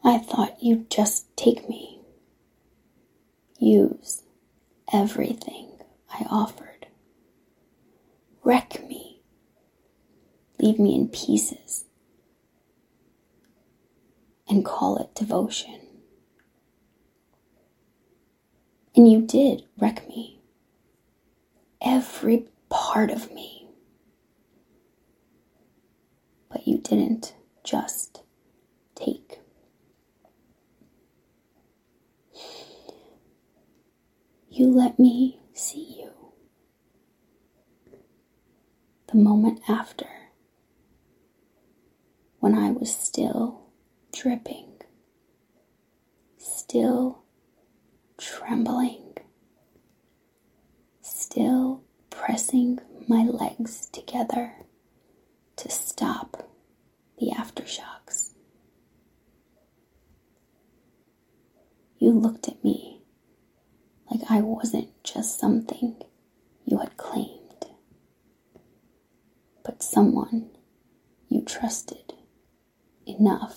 I thought you'd just take me, use everything I offered, wreck me, leave me in pieces, and call it devotion. And you did wreck me, every part of me. But you didn't just take. You let me see you. The moment after, when I was still dripping, still trembling, still pressing my legs together to stop the aftershocks. You looked at me like I wasn't just something you had claimed, but someone you trusted enough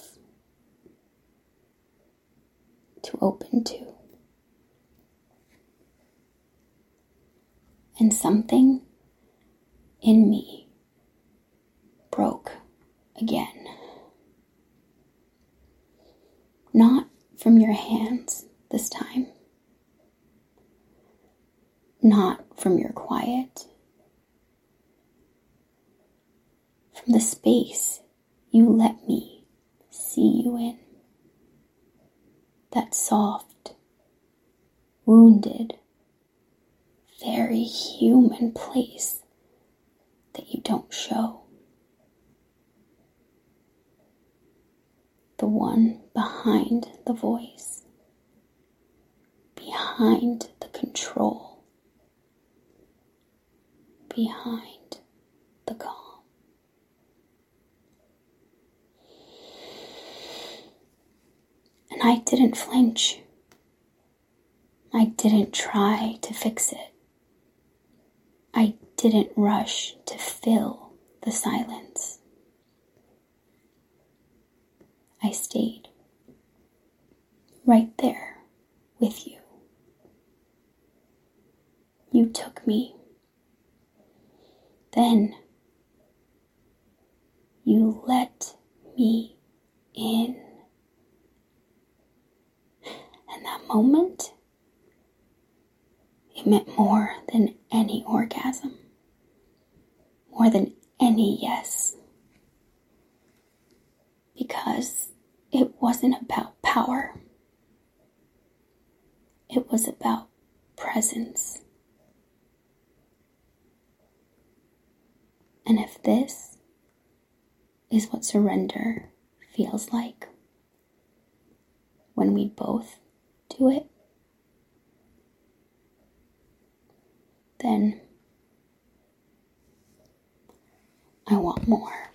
to open to. And something in me broke again. Not from your hands this time. Not from your quiet. From the space you let me see you in. That soft, wounded, very human place that you don't show. The one behind the voice, behind the control, behind the calm. And I didn't flinch. I didn't try to fix it. I didn't rush to fill the silence. I stayed right there with you. You took me. Then you let me in. And that moment, it meant more than any orgasm, more than any yes. Because it wasn't about power. It was about presence. And if this is what surrender feels like, when we both do it, then I want more.